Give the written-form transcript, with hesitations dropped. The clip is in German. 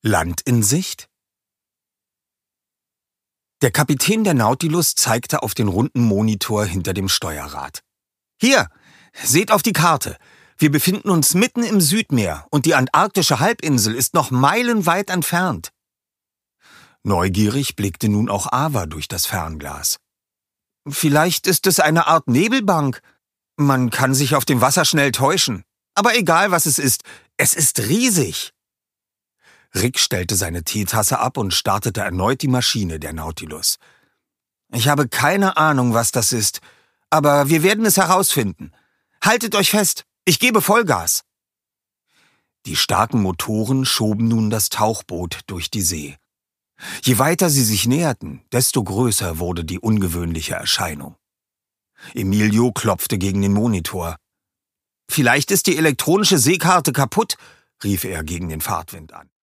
Land in Sicht? Der Kapitän der Nautilus zeigte auf den runden Monitor hinter dem Steuerrad. »Hier, seht auf die Karte. Wir befinden uns mitten im Südmeer und die antarktische Halbinsel ist noch meilenweit entfernt.« Neugierig blickte nun auch Ava durch das Fernglas. »Vielleicht ist es eine Art Nebelbank. Man kann sich auf dem Wasser schnell täuschen. Aber egal, was es ist riesig.« Rick stellte seine Teetasse ab und startete erneut die Maschine der Nautilus. »Ich habe keine Ahnung, was das ist, aber wir werden es herausfinden. Haltet euch fest, ich gebe Vollgas.« Die starken Motoren schoben nun das Tauchboot durch die See. Je weiter sie sich näherten, desto größer wurde die ungewöhnliche Erscheinung. Emilio klopfte gegen den Monitor. »Vielleicht ist die elektronische Seekarte kaputt«, rief er gegen den Fahrtwind an.